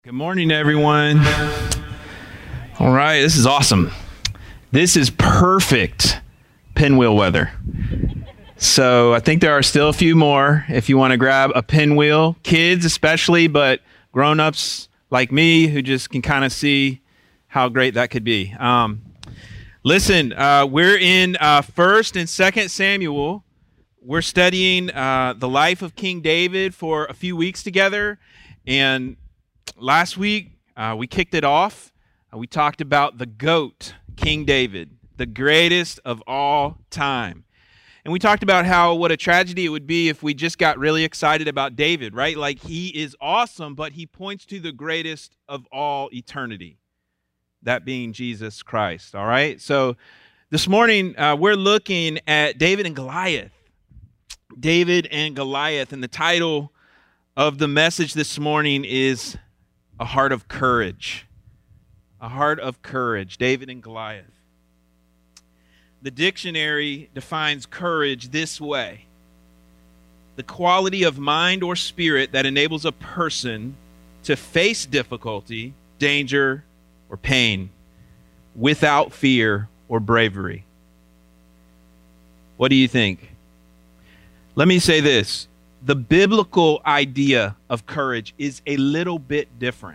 Good morning, everyone. All right, this is awesome. This is perfect pinwheel weather. So I think there are still a few more if you want to grab a pinwheel. Kids especially, but grown-ups like me who just can kind of see how great that could be. Listen, we're in 1st and 2nd Samuel. We're studying the life of King David for a few weeks together, and last week, we kicked it off. We talked about the GOAT, King David, the greatest of all time. And we talked about what a tragedy it would be if we just got really excited about David, right? Like, he is awesome, but he points to the greatest of all eternity, that being Jesus Christ, all right? So this morning, we're looking at David and Goliath. David and Goliath, and the title of the message this morning is A Heart of Courage. A Heart of Courage, David and Goliath. The dictionary defines courage this way: the quality of mind or spirit that enables a person to face difficulty, danger, or pain without fear or bravery. What do you think? Let me say this. The biblical idea of courage is a little bit different.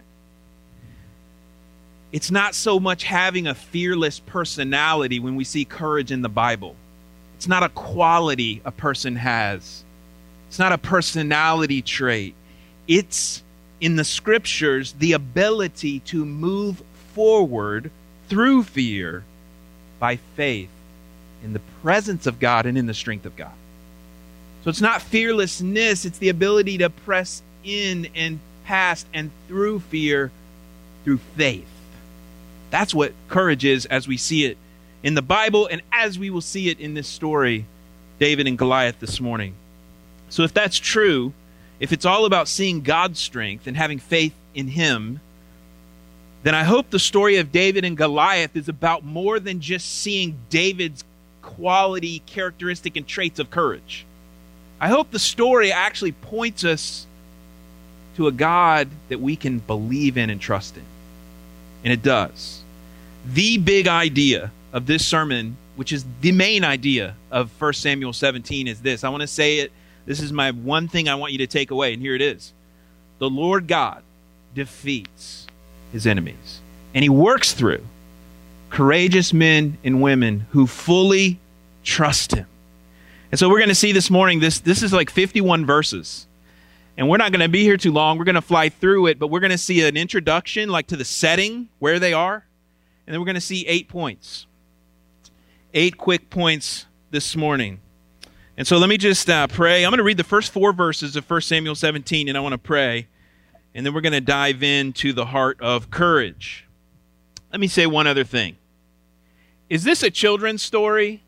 It's not so much having a fearless personality when we see courage in the Bible. It's not a quality a person has. It's not a personality trait. It's, in the scriptures, the ability to move forward through fear by faith in the presence of God and in the strength of God. So it's not fearlessness, it's the ability to press in and past and through fear through faith. That's what courage is as we see it in the Bible and as we will see it in this story, David and Goliath, this morning. So if that's true, if it's all about seeing God's strength and having faith in Him, then I hope the story of David and Goliath is about more than just seeing David's quality, characteristic, and traits of courage. I hope the story actually points us to a God that we can believe in and trust in. And it does. The big idea of this sermon, which is the main idea of 1 Samuel 17, is this. I want to say it. This is my one thing I want you to take away, and here it is. The Lord God defeats His enemies, and He works through courageous men and women who fully trust Him. And so we're going to see this morning, this is like 51 verses. And we're not going to be here too long. We're going to fly through it, but we're going to see an introduction, like to the setting, where they are. And then we're going to see 8 points. 8 quick points this morning. And so let me just pray. I'm going to read the first 4 verses of 1 Samuel 17, and I want to pray. And then we're going to dive into the heart of courage. Let me say one other thing. Is this a children's story?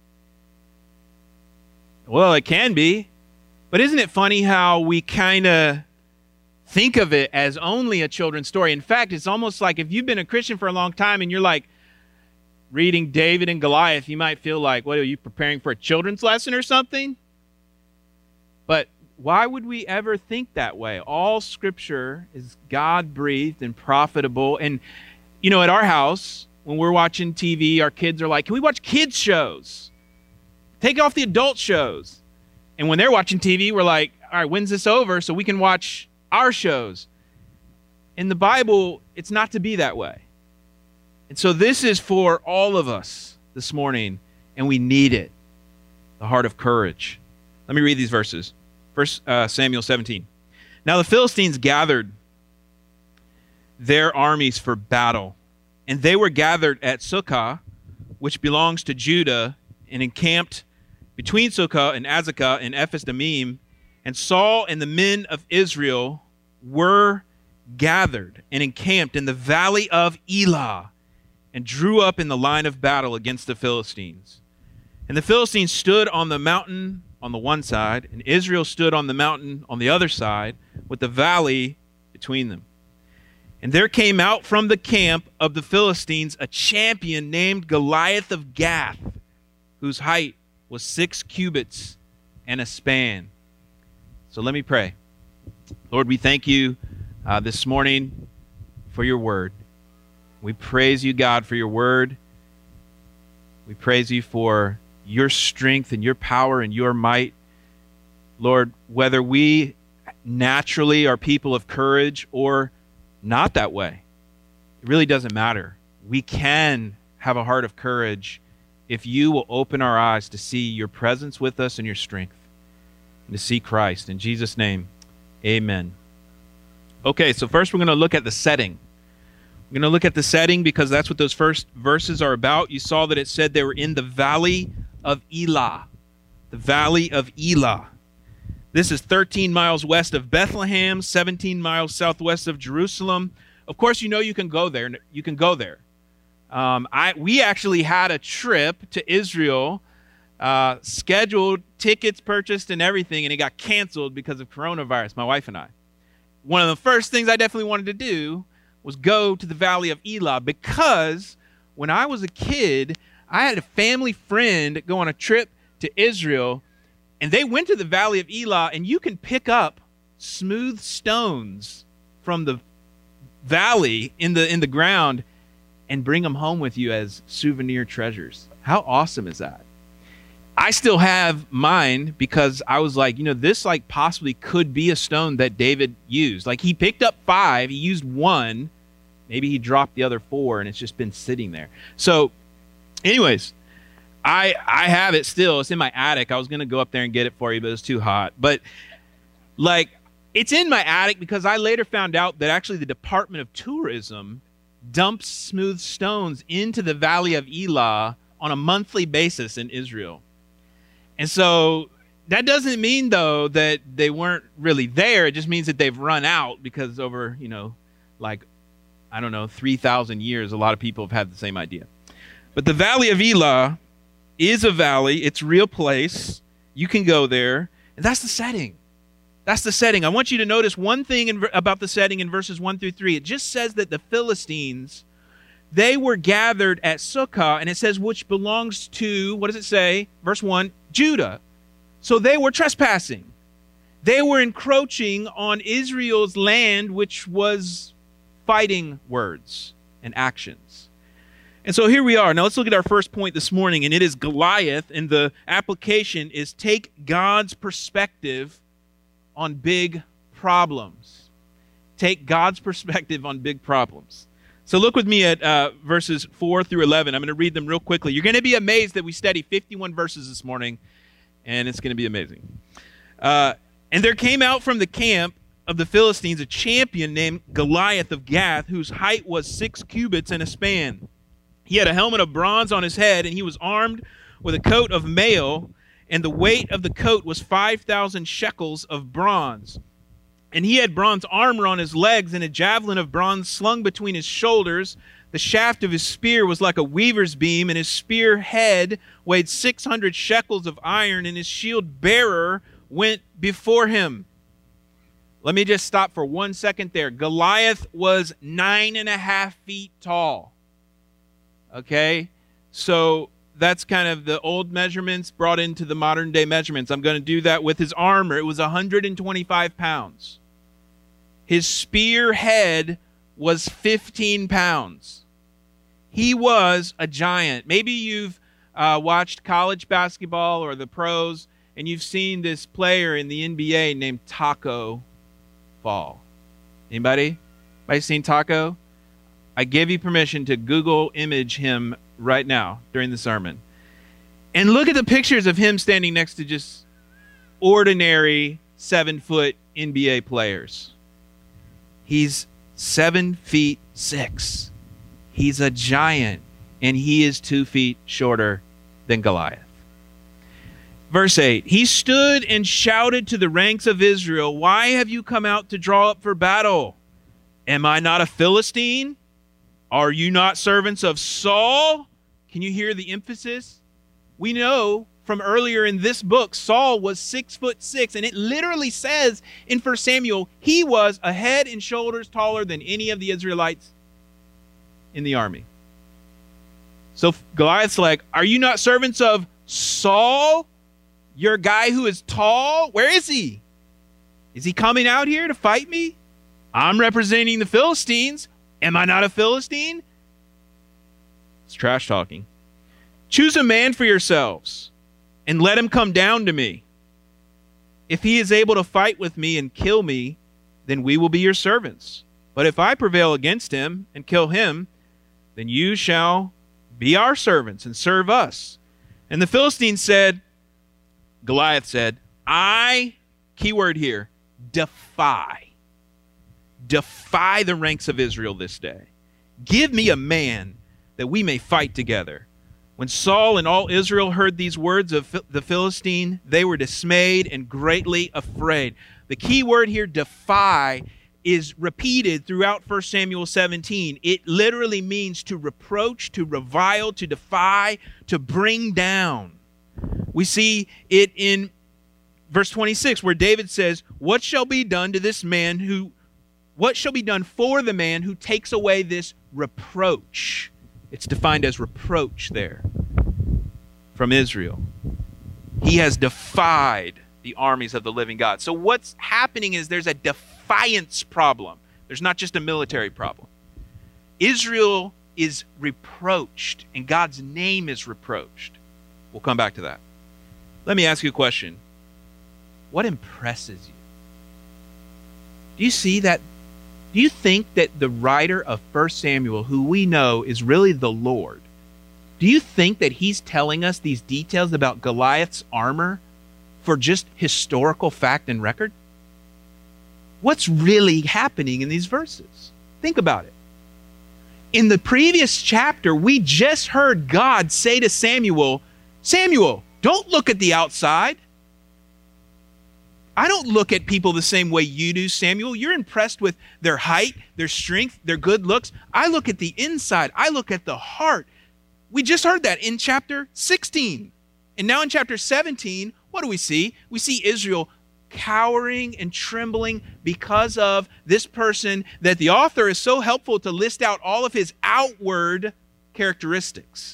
Well, it can be. But isn't it funny how we kind of think of it as only a children's story? In fact, it's almost like if you've been a Christian for a long time and you're like reading David and Goliath, you might feel like, what, are you preparing for a children's lesson or something? But why would we ever think that way? All Scripture is God-breathed and profitable. And, you know, at our house, when we're watching TV, our kids are like, can we watch kids' shows? Take off the adult shows. And when they're watching TV, we're like, all right, when's this over so we can watch our shows? In the Bible, it's not to be that way. And so this is for all of us this morning, and we need it, the heart of courage. Let me read these verses. 1 Samuel 17. Now the Philistines gathered their armies for battle, and they were gathered at Sukkah, which belongs to Judah, and encamped between Sukkah and Azekah and Ephes-Dammim, and Saul and the men of Israel were gathered and encamped in the valley of Elah and drew up in the line of battle against the Philistines. And the Philistines stood on the mountain on the one side, and Israel stood on the mountain on the other side, with the valley between them. And there came out from the camp of the Philistines a champion named Goliath of Gath, whose height was 6 cubits and a span. So let me pray. Lord, we thank you this morning for your word. We praise you, God, for your word. We praise you for your strength and your power and your might. Lord, whether we naturally are people of courage or not that way, it really doesn't matter. We can have a heart of courage if you will open our eyes to see your presence with us and your strength, and to see Christ. In Jesus' name, amen. Okay, so first we're going to look at the setting. We're going to look at the setting because that's what those first verses are about. You saw that it said they were in the Valley of Elah. The Valley of Elah. This is 13 miles west of Bethlehem, 17 miles southwest of Jerusalem. Of course, you know you can go there. You can go there. We actually had a trip to Israel, scheduled, tickets purchased and everything, and it got canceled because of coronavirus, my wife and I. One of the first things I definitely wanted to do was go to the Valley of Elah, because when I was a kid, I had a family friend go on a trip to Israel, and they went to the Valley of Elah, and you can pick up smooth stones from the valley in the ground and bring them home with you as souvenir treasures. How awesome is that? I still have mine because I was like, this like possibly could be a stone that David used. Like, he picked up 5, he used 1, maybe he dropped the other 4, and it's just been sitting there. So anyways, I have it still. It's in my attic. I was going to go up there and get it for you, but it's too hot. But like, it's in my attic because I later found out that actually the Department of Tourism dumps smooth stones into the Valley of Elah on a monthly basis in Israel. And so that doesn't mean, though, that they weren't really there. It just means that they've run out because over, 3,000 years, a lot of people have had the same idea. But the Valley of Elah is a valley. It's a real place. You can go there. And that's the setting. That's the setting. I want you to notice one thing about the setting in verses 1 through 3. It just says that the Philistines, they were gathered at Sukkah, and it says which belongs to, what does it say? Verse 1, Judah. So they were trespassing. They were encroaching on Israel's land, which was fighting words and actions. And so here we are. Now let's look at our first point this morning, and it is Goliath, and the application is take God's perspective on big problems. Take God's perspective on big problems. So look with me at verses 4 through 11. I'm going to read them real quickly. You're going to be amazed that we studied 51 verses this morning, and it's going to be amazing. And there came out from the camp of the Philistines a champion named Goliath of Gath, whose height was 6 cubits and a span. He had a helmet of bronze on his head, and he was armed with a coat of mail, and the weight of the coat was 5,000 shekels of bronze. And he had bronze armor on his legs, and a javelin of bronze slung between his shoulders. The shaft of his spear was like a weaver's beam, and his spear head weighed 600 shekels of iron, and his shield bearer went before him. Let me just stop for 1 second there. Goliath was 9.5 feet tall. Okay? So that's kind of the old measurements brought into the modern day measurements. I'm going to do that with his armor. It was 125 pounds. His spear head was 15 pounds. He was a giant. Maybe you've watched college basketball or the pros, and you've seen this player in the NBA named Taco Fall. Anybody? Anybody seen Taco? I give you permission to Google image him right now during the sermon. And look at the pictures of him standing next to just ordinary 7-foot NBA players. He's 7'6". He's a giant, and he is 2 feet shorter than Goliath. Verse 8, he stood and shouted to the ranks of Israel, "Why have you come out to draw up for battle? Am I not a Philistine? Are you not servants of Saul?" Can you hear the emphasis? We know from earlier in this book, Saul was 6'6", and it literally says in 1 Samuel, he was a head and shoulders taller than any of the Israelites in the army. So Goliath's like, "Are you not servants of Saul? Your guy who is tall? Where is he? Is he coming out here to fight me? I'm representing the Philistines. Am I not a Philistine? It's trash talking. Choose a man for yourselves and let him come down to me. If he is able to fight with me and kill me, then we will be your servants. But if I prevail against him and kill him, then you shall be our servants and serve us. And the Philistine said, Goliath said, I, keyword here, defy the ranks of Israel this day. Give me a man that we may fight together. When Saul and all Israel heard these words of the Philistine, they were dismayed and greatly afraid. The key word here, defy, is repeated throughout 1 Samuel 17. It literally means to reproach, to revile, to defy, to bring down. We see it in verse 26 where David says, what shall be done to this man who, what shall be done for the man who takes away this reproach? It's defined as reproach there from Israel. He has defied the armies of the living God. So what's happening is there's a defiance problem. There's not just a military problem. Israel is reproached, and God's name is reproached. We'll come back to that. Let me ask you a question. What impresses you? Do you see that? Do you think that the writer of 1 Samuel, who we know is really the Lord, do you think that he's telling us these details about Goliath's armor for just historical fact and record? What's really happening in these verses? Think about it. In the previous chapter, we just heard God say to Samuel, Samuel, don't look at the outside. I don't look at people the same way you do, Samuel. You're impressed with their height, their strength, their good looks. I look at the inside. I look at the heart. We just heard that in chapter 16. And now in chapter 17, what do we see? We see Israel cowering and trembling because of this person that the author is so helpful to list out all of his outward characteristics.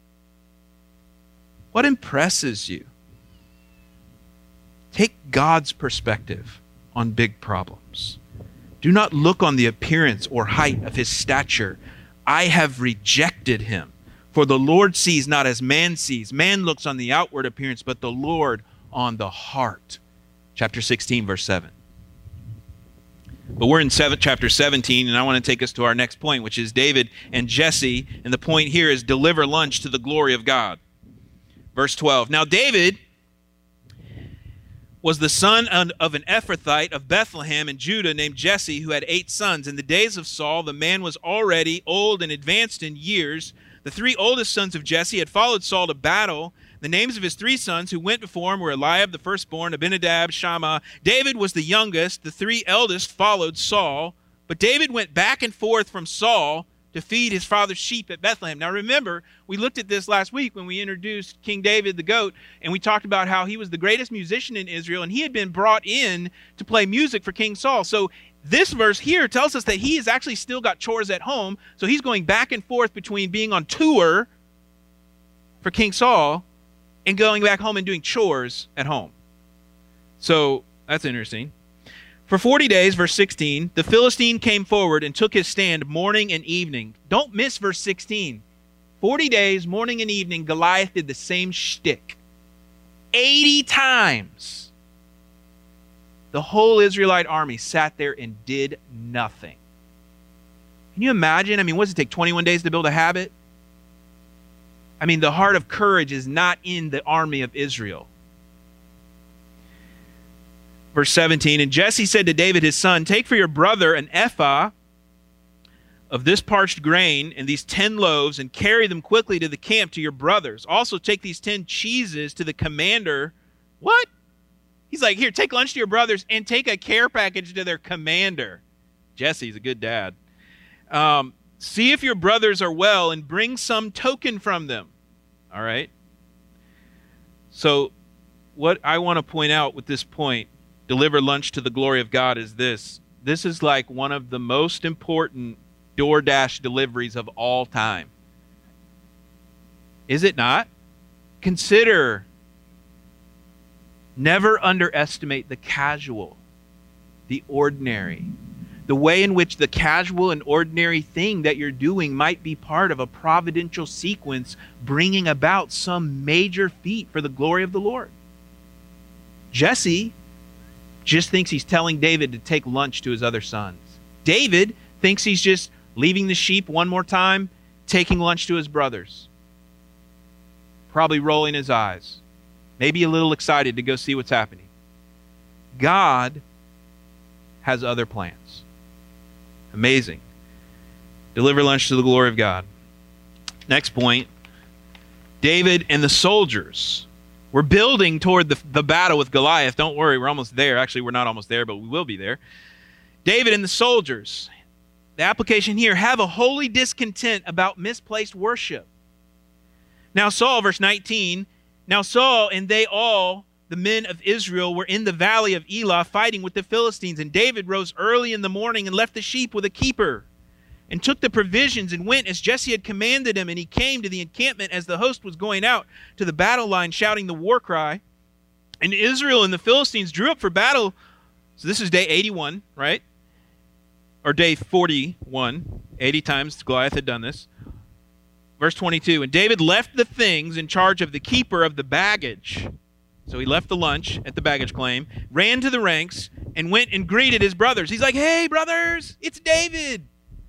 What impresses you? Take God's perspective on big problems. Do not look on the appearance or height of his stature. I have rejected him. For the Lord sees not as man sees. Man looks on the outward appearance, but the Lord on the heart. Chapter 16, verse 7. But we're in chapter 17, and I want to take us to our next point, which is David and Jesse. And the point here is deliver lunch to the glory of God. Verse 12. Now David was the son of an Ephrathite of Bethlehem in Judah named Jesse, who had 8 sons. In the days of Saul, the man was already old and advanced in years. The 3 oldest sons of Jesse had followed Saul to battle. The names of his 3 sons who went before him were Eliab, the firstborn, Abinadab, Shammah. David was the youngest. The 3 eldest followed Saul. But David went back and forth from Saul to feed his father's sheep at Bethlehem. Now remember, we looked at this last week when we introduced King David the goat, and we talked about how he was the greatest musician in Israel, and he had been brought in to play music for King Saul. So this verse here tells us that he has actually still got chores at home, so he's going back and forth between being on tour for King Saul and going back home and doing chores at home. So that's interesting. For 40 days, verse 16, the Philistine came forward and took his stand morning and evening. Don't miss verse 16. 40 days, morning and evening, Goliath did the same shtick. 80 times. The whole Israelite army sat there and did nothing. Can you imagine? I mean, what does it take, 21 days to build a habit? I mean, the heart of courage is not in the army of Israel. Verse 17, and Jesse said to David his son, take for your brother an ephah of this parched grain and these 10 loaves and carry them quickly to the camp to your brothers. Also take these 10 cheeses to the commander. What? He's like, here, take lunch to your brothers and take a care package to their commander. Jesse's a good dad. See if your brothers are well and bring some token from them. All right. So what I want to point out with this point, deliver lunch to the glory of God, is this. This is like one of the most important DoorDash deliveries of all time. Is it not? Consider, never underestimate the casual, the ordinary, The way in which the casual and ordinary thing that you're doing might be part of a providential sequence bringing about some major feat for the glory of the Lord. Jesse just thinks he's telling David to take lunch to his other sons. David thinks he's just leaving the sheep one more time, taking lunch to his brothers. Probably rolling his eyes. Maybe a little excited to go see what's happening. God has other plans. Amazing. Deliver lunch to the glory of God. Next point. David and the soldiers. We're building toward the battle with Goliath. Don't worry, we're almost there. Actually, we're not almost there, but we will be there. David and the soldiers. The application here, have a holy discontent about misplaced worship. Now Saul, verse 19, now Saul and they all, the men of Israel, were in the valley of Elah fighting with the Philistines. And David rose early in the morning and left the sheep with a keeper and took the provisions and went as Jesse had commanded him. And he came to the encampment as the host was going out to the battle line, shouting the war cry. And Israel and the Philistines drew up for battle. So this is day 81, right? Or day 41. 80 times Goliath had done this. Verse 22, and David left the things in charge of the keeper of the baggage. So he left the lunch at the baggage claim, ran to the ranks, and went and greeted his brothers. He's like, hey, brothers, it's David.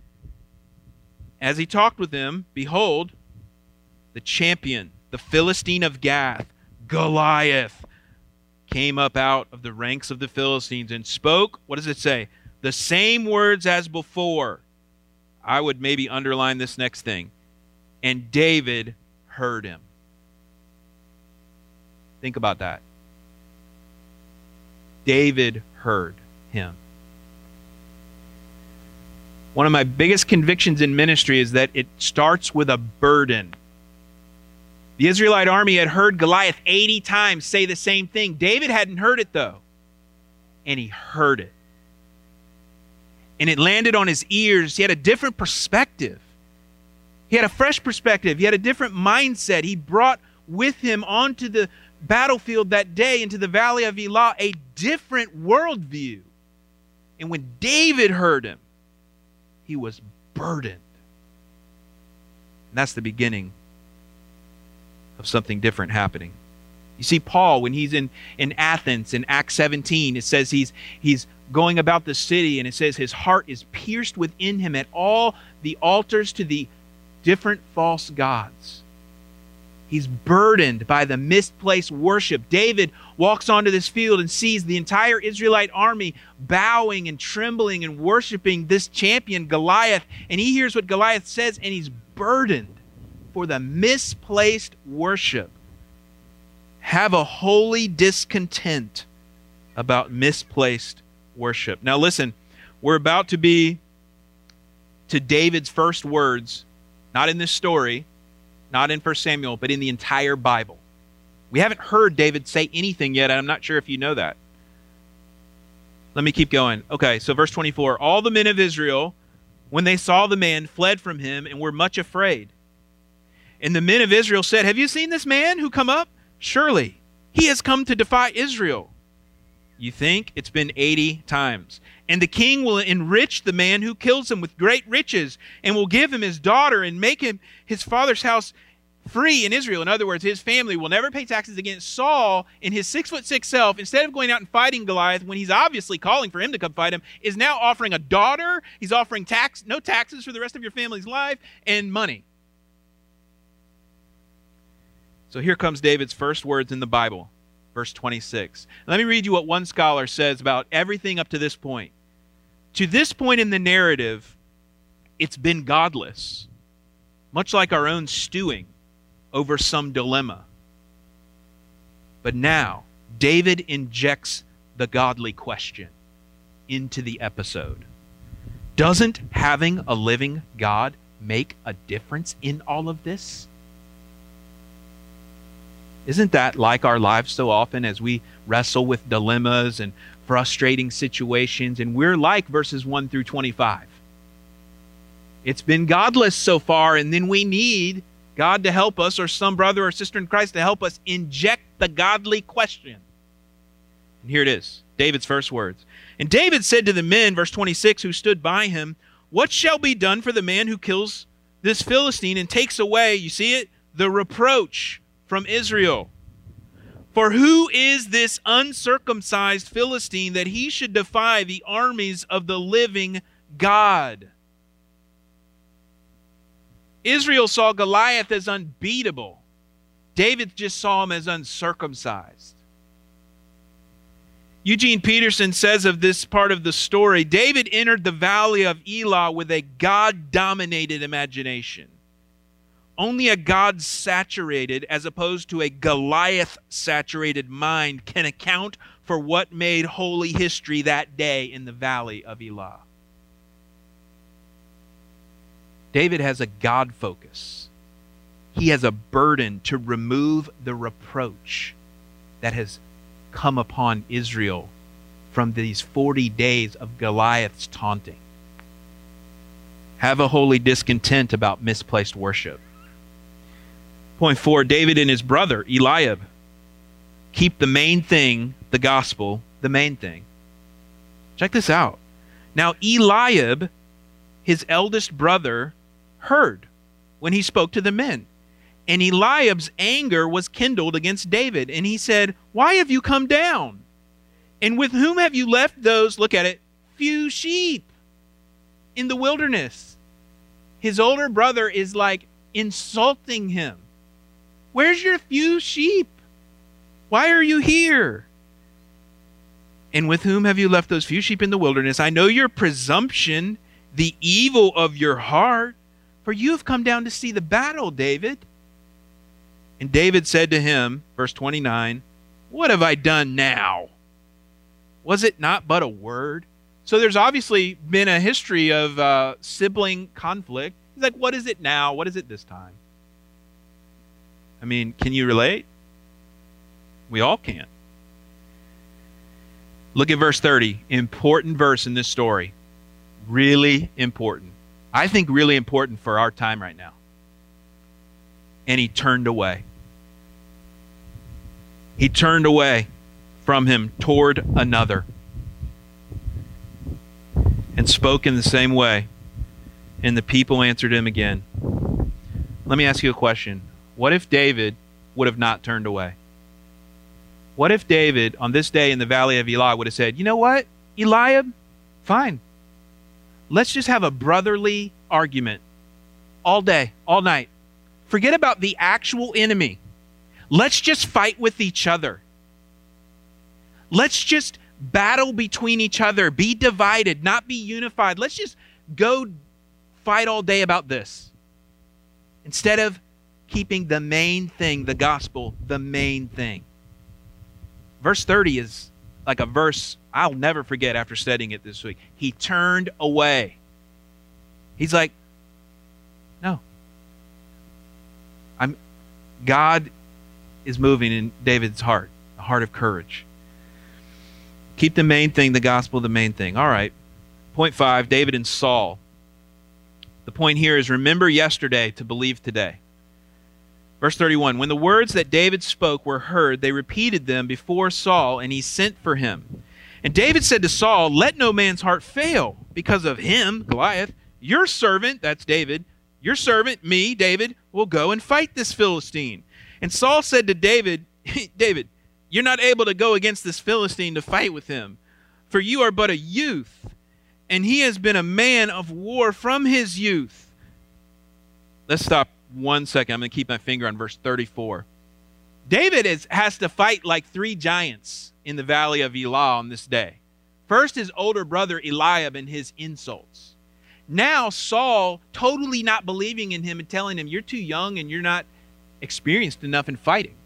As he talked with them, behold, the champion, the Philistine of Gath, Goliath, came up out of the ranks of the Philistines and spoke, what does it say? The same words as before. I would maybe underline this next thing. And David heard him. Think about that. David heard him. One of my biggest convictions in ministry is that it starts with a burden. The Israelite army had heard Goliath 80 times say the same thing. David hadn't heard it, though. And he heard it. And it landed on his ears. He had a different perspective. He had a fresh perspective. He had a different mindset. He brought with him onto the battlefield that day, into the valley of Elah, a different worldview. And when David heard him, he was burdened. And that's the beginning of something different happening. You see, Paul, when he's in Athens in Acts 17, it says he's going about the city, and it says his heart is pierced within him at all the altars to the different false gods. He's burdened by the misplaced worship. David walks onto this field and sees the entire Israelite army bowing and trembling and worshiping this champion, Goliath. And he hears what Goliath says, and he's burdened for the misplaced worship. Have a holy discontent about misplaced worship. Now listen, we're about to be to David's first words, not in this story, not in 1 Samuel, but in the entire Bible. We haven't heard David say anything yet, and I'm not sure if you know that. Let me keep going. Okay, so verse 24. All the men of Israel, when they saw the man, fled from him and were much afraid. And the men of Israel said, have you seen this man who come up? Surely he has come to defy Israel. You think? It's been 80 times. And the king will enrich the man who kills him with great riches, and will give him his daughter and make him his father's house free in Israel. In other words, his family will never pay taxes against Saul. In his 6'6" self, instead of going out and fighting Goliath, when he's obviously calling for him to come fight him, is now offering a daughter. He's offering no taxes for the rest of your family's life, and money. So here comes David's first words in the Bible. Verse 26. Let me read you what one scholar says about everything up to this point. To this point in the narrative, it's been godless, much like our own stewing over some dilemma. But now, David injects the godly question into the episode. Doesn't having a living God make a difference in all of this? Isn't that like our lives so often as we wrestle with dilemmas and frustrating situations? And we're like verses 1 through 25. It's been godless so far, and then we need God to help us, or some brother or sister in Christ to help us inject the godly question. And here it is. David's first words. And David said to the men, verse 26, who stood by him, what shall be done for the man who kills this Philistine and takes away, you see it, the reproach from Israel? For who is this uncircumcised Philistine that he should defy the armies of the living God? Israel saw Goliath as unbeatable. David just saw him as uncircumcised. Eugene Peterson says of this part of the story, David entered the valley of Elah with a God-dominated imagination. Only a God-saturated, as opposed to a Goliath-saturated mind, can account for what made holy history that day in the valley of Elah. David has a God focus. He has a burden to remove the reproach that has come upon Israel from these 40 days of Goliath's taunting. Have a holy discontent about misplaced worship. Point 4, David and his brother, Eliab, keep the main thing, the gospel, the main thing. Check this out. Now, Eliab, his eldest brother, heard when he spoke to the men. And Eliab's anger was kindled against David. And he said, why have you come down? And with whom have you left those, look at it, few sheep in the wilderness? His older brother is like insulting him. Where's your few sheep? Why are you here? And with whom have you left those few sheep in the wilderness? I know your presumption, the evil of your heart, for you have come down to see the battle, David. And David said to him, verse 29, what have I done now? Was it not but a word? So there's obviously been a history of sibling conflict. He's like, what is it now? What is it this time? I mean, can you relate? We all can. Look at verse 30. Important verse in this story. Really important. I think really important for our time right now. And he turned away. He turned away from him toward another and spoke in the same way. And the people answered him again. Let me ask you a question. What if David would have not turned away? What if David, on this day in the valley of Elah, would have said, you know what, Eliab, fine. Let's just have a brotherly argument all day, all night. Forget about the actual enemy. Let's just fight with each other. Let's just battle between each other, be divided, not be unified. Let's just go fight all day about this. Instead of keeping the main thing, the gospel, the main thing. Verse 30 is like a verse I'll never forget after studying it this week. He turned away. He's like, no. God is moving in David's heart, a heart of courage. Keep the main thing, the gospel, the main thing. All right. Point 5, David and Saul. The point here is remember yesterday to believe today. Verse 31, when the words that David spoke were heard, they repeated them before Saul, and he sent for him. And David said to Saul, let no man's heart fail because of him, Goliath. Your servant, that's David, your servant, me, David, will go and fight this Philistine. And Saul said to David, David, you're not able to go against this Philistine to fight with him, for you are but a youth, and he has been a man of war from his youth. Let's stop 1 second. I'm going to keep my finger on verse 34. David has to fight like 3 giants in the valley of Elah on this day. First, his older brother Eliab and his insults. Now Saul totally not believing in him and telling him, you're too young and you're not experienced enough in fighting.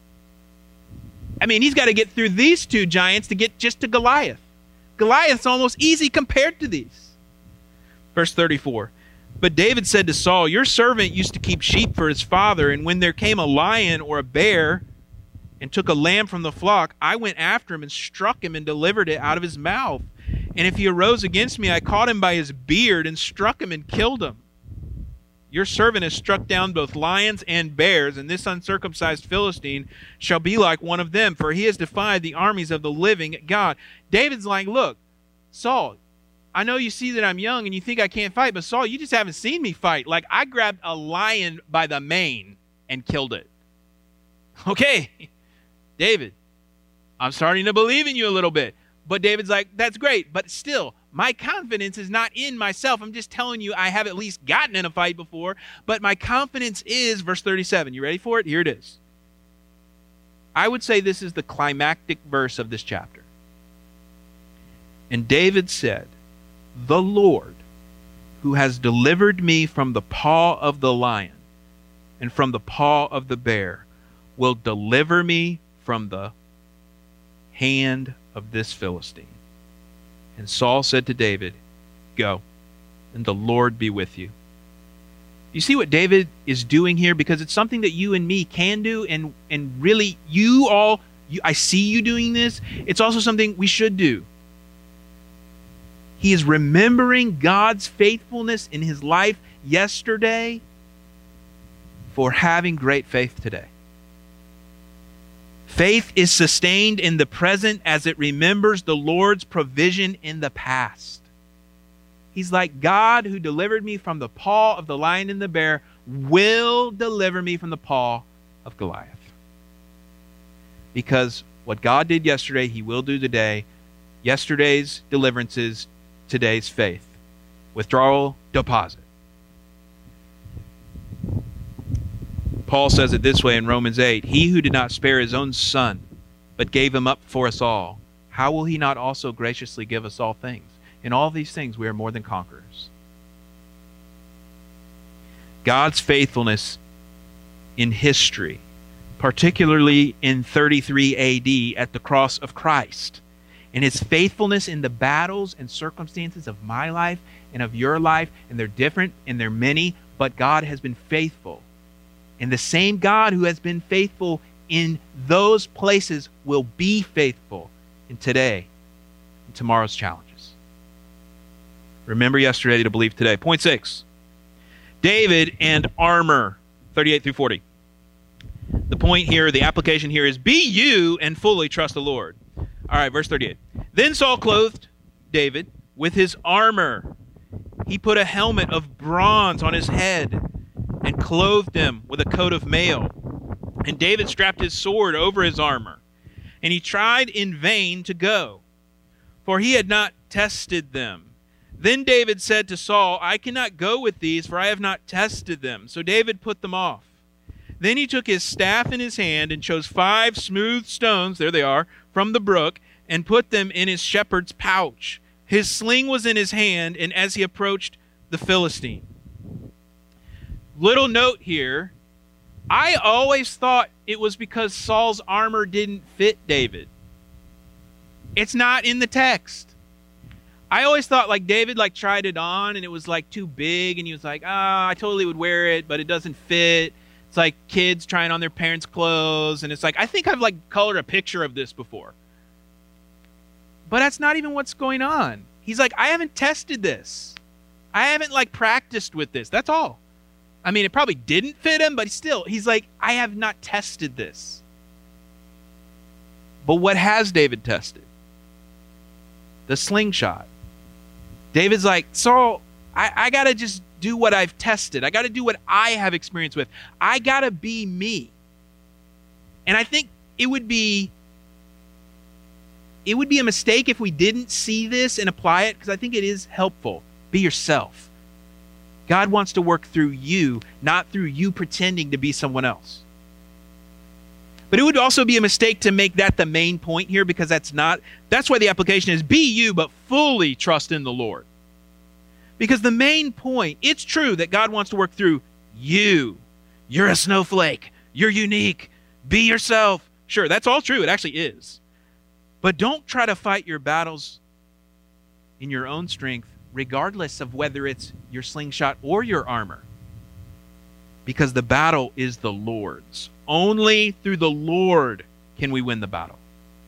I mean, he's got to get through these 2 giants to get just to Goliath. Goliath's almost easy compared to these. Verse 34. But David said to Saul, your servant used to keep sheep for his father, and when there came a lion or a bear and took a lamb from the flock, I went after him and struck him and delivered it out of his mouth. And if he arose against me, I caught him by his beard and struck him and killed him. Your servant has struck down both lions and bears, and this uncircumcised Philistine shall be like one of them, for he has defied the armies of the living God. David's like, look, Saul, I know you see that I'm young and you think I can't fight, but Saul, you just haven't seen me fight. Like, I grabbed a lion by the mane and killed it. Okay, David, I'm starting to believe in you a little bit. But David's like, that's great, but still, my confidence is not in myself. I'm just telling you I have at least gotten in a fight before, but my confidence is, verse 37. You ready for it? Here it is. I would say this is the climactic verse of this chapter. And David said, the Lord, who has delivered me from the paw of the lion and from the paw of the bear, will deliver me from the hand of this Philistine. And Saul said to David, go, and the Lord be with you. You see what David is doing here? Because it's something that you and me can do, and really, I see you doing this. It's also something we should do. He is remembering God's faithfulness in his life yesterday for having great faith today. Faith is sustained in the present as it remembers the Lord's provision in the past. He's like, God who delivered me from the paw of the lion and the bear will deliver me from the paw of Goliath. Because what God did yesterday, he will do today. Yesterday's deliverances, today's faith. Withdrawal, deposit. Paul says it this way in Romans 8, he who did not spare his own son, but gave him up for us all, how will he not also graciously give us all things? In all these things we are more than conquerors. God's faithfulness in history, particularly in 33 AD at the cross of Christ, and his faithfulness in the battles and circumstances of my life and of your life, and they're different and they're many, but God has been faithful. And the same God who has been faithful in those places will be faithful in today and tomorrow's challenges. Remember yesterday to believe today. Point 6. David and armor, 38 through 40. The point here, the application here is, be you and fully trust the Lord. All right, verse 38. Then Saul clothed David with his armor. He put a helmet of bronze on his head and clothed him with a coat of mail. And David strapped his sword over his armor. And he tried in vain to go, for he had not tested them. Then David said to Saul, I cannot go with these, for I have not tested them. So David put them off. Then he took his staff in his hand and chose 5 smooth stones, there they are, from the brook, and put them in his shepherd's pouch. His sling was in his hand, and as he approached the Philistine. Little note here, I always thought it was because Saul's armor didn't fit David. It's not in the text. I always thought like David like tried it on and it was like too big and he was like, I totally would wear it, but it doesn't fit. It's like kids trying on their parents' clothes, and it's like, I think I've like colored a picture of this before. But that's not even what's going on. He's like, I haven't tested this. I haven't like practiced with this. That's all. I mean, it probably didn't fit him, but still, he's like, I have not tested this. But what has David tested? The slingshot. David's like, Saul, I got to just do what I've tested. I got to do what I have experience with. I got to be me. And I think it would be a mistake if we didn't see this and apply it, because I think it is helpful. Be yourself. God wants to work through you, not through you pretending to be someone else. But it would also be a mistake to make that the main point here, because that's why the application is be you, but fully trust in the Lord. Because the main point, it's true that God wants to work through you. You're a snowflake. You're unique. Be yourself. Sure, that's all true. It actually is. But don't try to fight your battles in your own strength, regardless of whether it's your slingshot or your armor. Because the battle is the Lord's. Only through the Lord can we win the battle.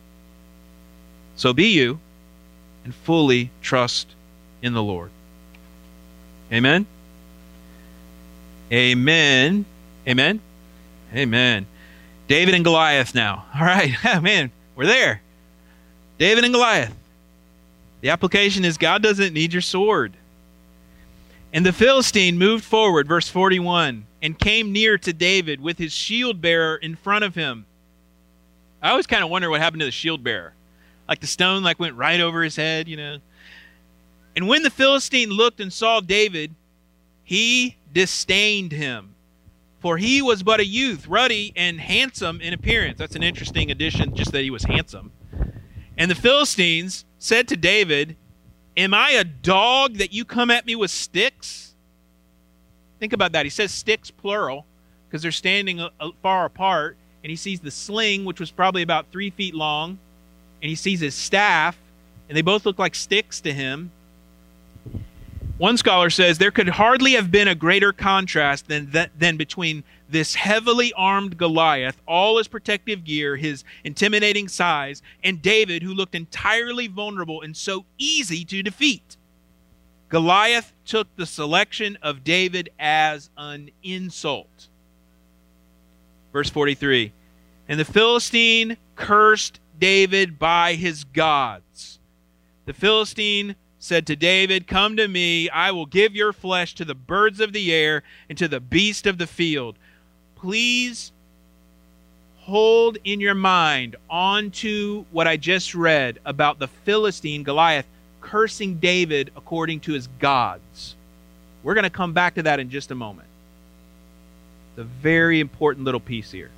So be you and fully trust in the Lord. Amen? Amen. Amen. Amen. David and Goliath now. All right. Man, we're there. David and Goliath. The application is God doesn't need your sword. And the Philistine moved forward, verse 41, and came near to David with his shield bearer in front of him. I always kind of wonder what happened to the shield bearer. Like the stone went right over his head, And when the Philistine looked and saw David, he disdained him. For he was but a youth, ruddy and handsome in appearance. That's an interesting addition, just that he was handsome. And the Philistines said to David, "Am I a dog that you come at me with sticks?" Think about that. He says sticks plural because they're standing far apart. And he sees the sling, which was probably about 3 feet long. And he sees his staff. And they both look like sticks to him. One scholar says there could hardly have been a greater contrast than between this heavily armed Goliath, all his protective gear, his intimidating size, and David, who looked entirely vulnerable and so easy to defeat. Goliath took the selection of David as an insult. Verse 43, and the Philistine cursed David by his gods. The Philistine said to David, "Come to me, I will give your flesh to the birds of the air and to the beasts of the field." Please hold in your mind onto what I just read about the Philistine, Goliath, cursing David according to his gods. We're going to come back to that in just a moment. It's a very important little piece here.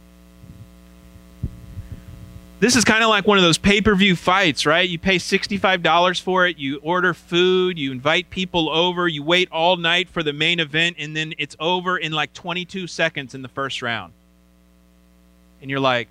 This is kind of like one of those pay-per-view fights, right? You pay $65 for it, you order food, you invite people over, you wait all night for the main event, and then it's over in 22 seconds in the first round. And you're like,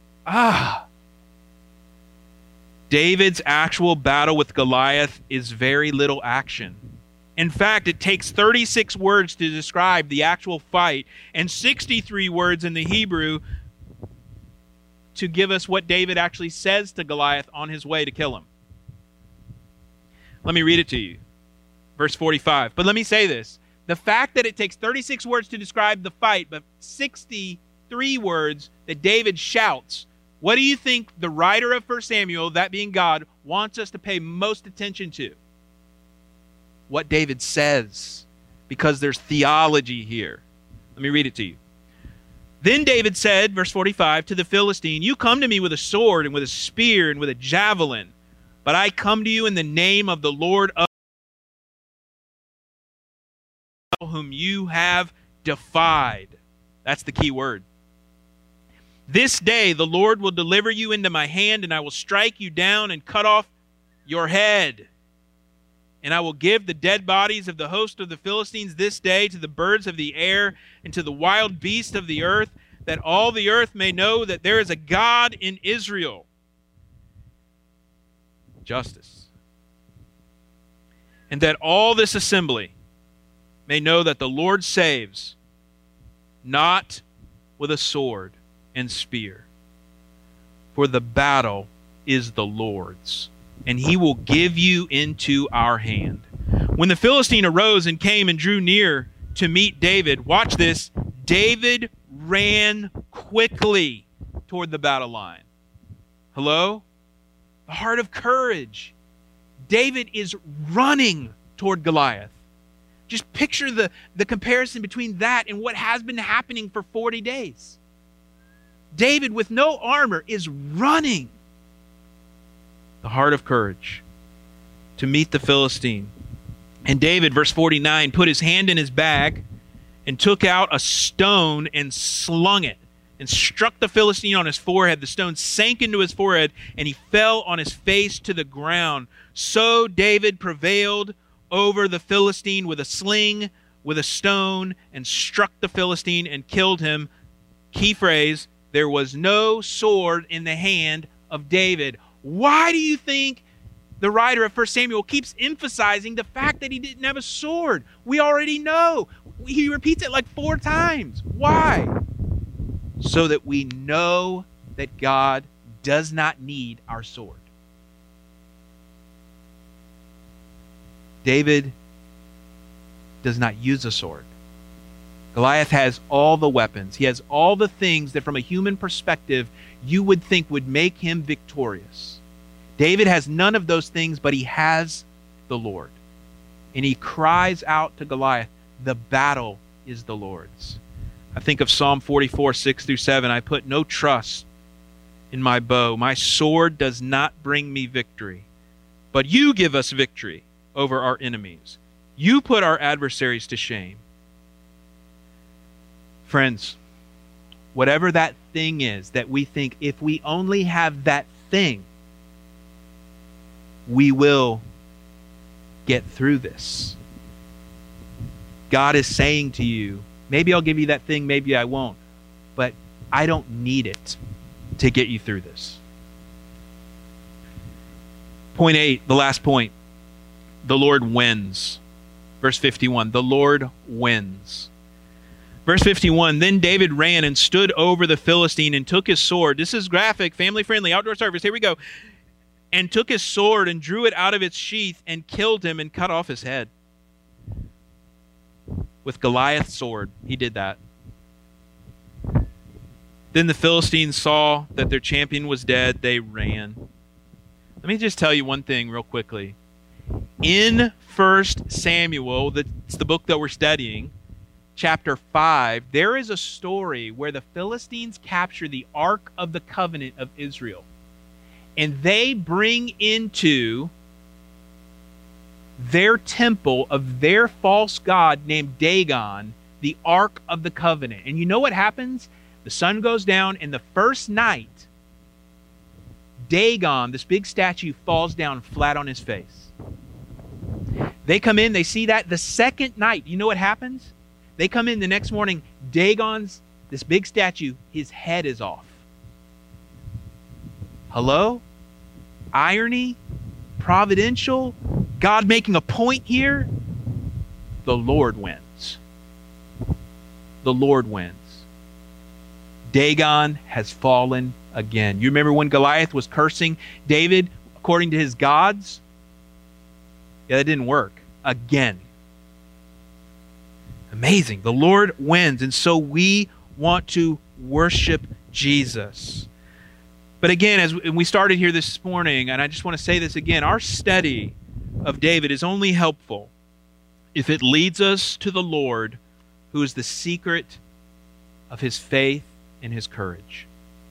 David's actual battle with Goliath is very little action. In fact, it takes 36 words to describe the actual fight and 63 words in the Hebrew to give us what David actually says to Goliath on his way to kill him. Let me read it to you. Verse 45. But let me say this. The fact that it takes 36 words to describe the fight, but 63 words that David shouts, what do you think the writer of 1 Samuel, that being God, wants us to pay most attention to? What David says, because there's theology here. Let me read it to you. Then David said, verse 45, to the Philistine, "You come to me with a sword and with a spear and with a javelin, but I come to you in the name of the Lord of whom you have defied." That's the key word. "This day the Lord will deliver you into my hand, and I will strike you down and cut off your head. And I will give the dead bodies of the host of the Philistines this day to the birds of the air and to the wild beasts of the earth, that all the earth may know that there is a God in Israel." Justice. "And that all this assembly may know that the Lord saves, not with a sword and spear. For the battle is the Lord's, and he will give you into our hand." When the Philistine arose and came and drew near to meet David, watch this, David ran quickly toward the battle line. Hello? The heart of courage. David is running toward Goliath. Just picture the comparison between that and what has been happening for 40 days. David, with no armor, is running. The heart of courage to meet the Philistine. And David, verse 49, put his hand in his bag and took out a stone and slung it and struck the Philistine on his forehead. The stone sank into his forehead and he fell on his face to the ground. So David prevailed over the Philistine with a sling, with a stone, and struck the Philistine and killed him. Key phrase, there was no sword in the hand of David. Why do you think the writer of 1 Samuel keeps emphasizing the fact that he didn't have a sword? We already know. He repeats it 4 times. Why? So that we know that God does not need our sword. David does not use a sword. Goliath has all the weapons. He has all the things that from a human perspective you would think would make him victorious. David has none of those things, but he has the Lord. And he cries out to Goliath, the battle is the Lord's. I think of Psalm 44, 6 through 7. I put no trust in my bow. My sword does not bring me victory. But you give us victory over our enemies. You put our adversaries to shame. Friends, whatever that thing is that we think if we only have that thing, we will get through this. God is saying to you, maybe I'll give you that thing, maybe I won't, but I don't need it to get you through this. Point 8, the last point. The Lord wins. Verse 51, the Lord wins. Verse 51, then David ran and stood over the Philistine and took his sword. This is graphic, family-friendly, outdoor service. Here we go. And took his sword and drew it out of its sheath and killed him and cut off his head. With Goliath's sword, he did that. Then the Philistines saw that their champion was dead. They ran. Let me just tell you one thing real quickly. In 1 Samuel, that's the book that we're studying, chapter 5, there is a story where the Philistines capture the Ark of the Covenant of Israel. And they bring into their temple of their false god named Dagon the Ark of the Covenant. And you know what happens? The sun goes down, and the first night, Dagon, this big statue, falls down flat on his face. They come in, they see that. The second night, you know what happens? They come in the next morning, Dagon's, this big statue, his head is off. Hello? Irony? Providential? God making a point here? The Lord wins. The Lord wins. Dagon has fallen again. You remember when Goliath was cursing David according to his gods? Yeah, that didn't work. Again. Amazing. The Lord wins. And so we want to worship Jesus. But again, as we started here this morning, and I just want to say this again, our study of David is only helpful if it leads us to the Lord, who is the secret of his faith and his courage.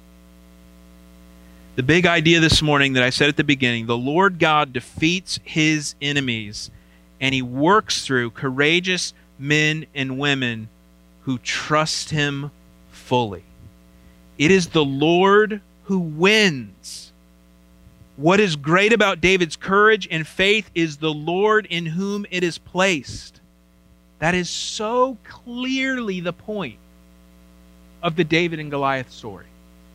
The big idea this morning that I said at the beginning, the Lord God defeats his enemies, and he works through courageous men and women who trust him fully. It is the Lord who wins. What is great about David's courage and faith is the Lord in whom it is placed. That is so clearly the point of the David and Goliath story.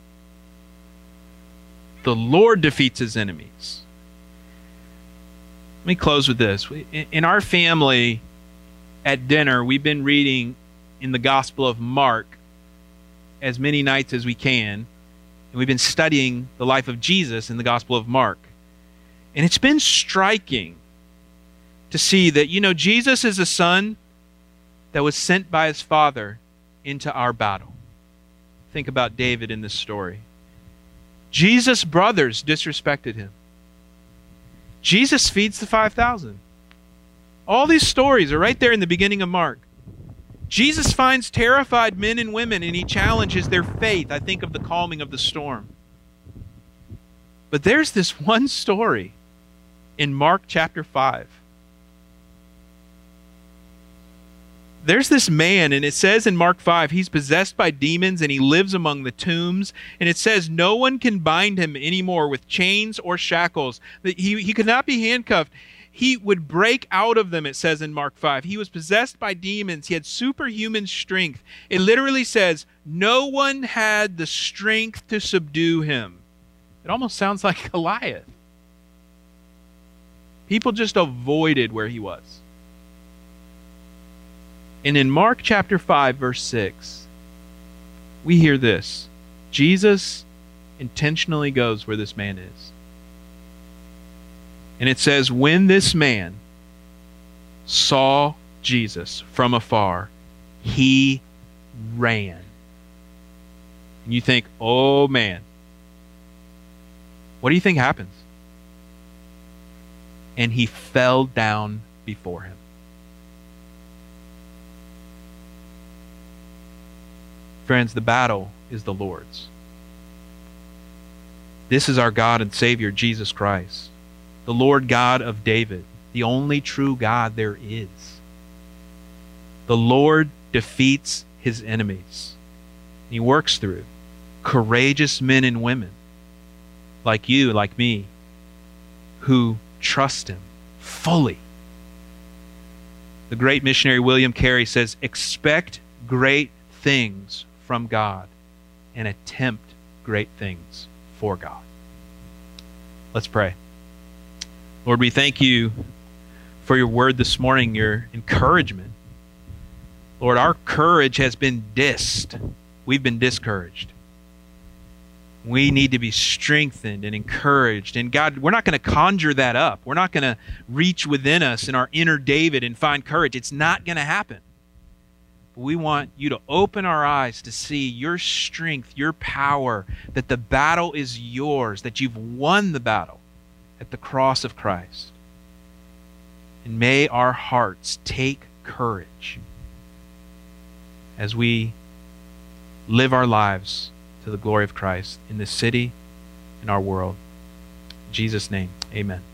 The Lord defeats his enemies. Let me close with this. In our family, at dinner, we've been reading in the Gospel of Mark as many nights as we can. And we've been studying the life of Jesus in the Gospel of Mark. And it's been striking to see that, Jesus is a son that was sent by his Father into our battle. Think about David in this story. Jesus' brothers disrespected him. Jesus feeds the 5,000. All these stories are right there in the beginning of Mark. Jesus finds terrified men and women, and he challenges their faith. I think of the calming of the storm. But there's this one story in Mark chapter 5. There's this man, and it says in Mark 5, he's possessed by demons, and he lives among the tombs. And it says no one can bind him anymore with chains or shackles. He could not be handcuffed. He would break out of them, it says in Mark 5. He was possessed by demons. He had superhuman strength. It literally says, no one had the strength to subdue him. It almost sounds like Goliath. People just avoided where he was. And in Mark chapter 5, verse 6, we hear this. Jesus intentionally goes where this man is. And it says, when this man saw Jesus from afar, He ran. And you think, oh man, what do you think happens? And he fell down before him. Friends, the battle is the Lord's. This is our God and Savior, Jesus Christ, the Lord God of David, the only true God there is. The Lord defeats his enemies. He works through courageous men and women like you, like me, who trust him fully. The great missionary William Carey says, expect great things from God and attempt great things for God. Let's pray. Lord, we thank you for your word this morning, your encouragement. Lord, our courage has been dissed. We've been discouraged. We need to be strengthened and encouraged. And God, we're not going to conjure that up. We're not going to reach within us in our inner David and find courage. It's not going to happen. But we want you to open our eyes to see your strength, your power, that the battle is yours, that you've won the battle at the cross of Christ. And may our hearts take courage as we live our lives to the glory of Christ in this city, in our world. In Jesus' name, amen.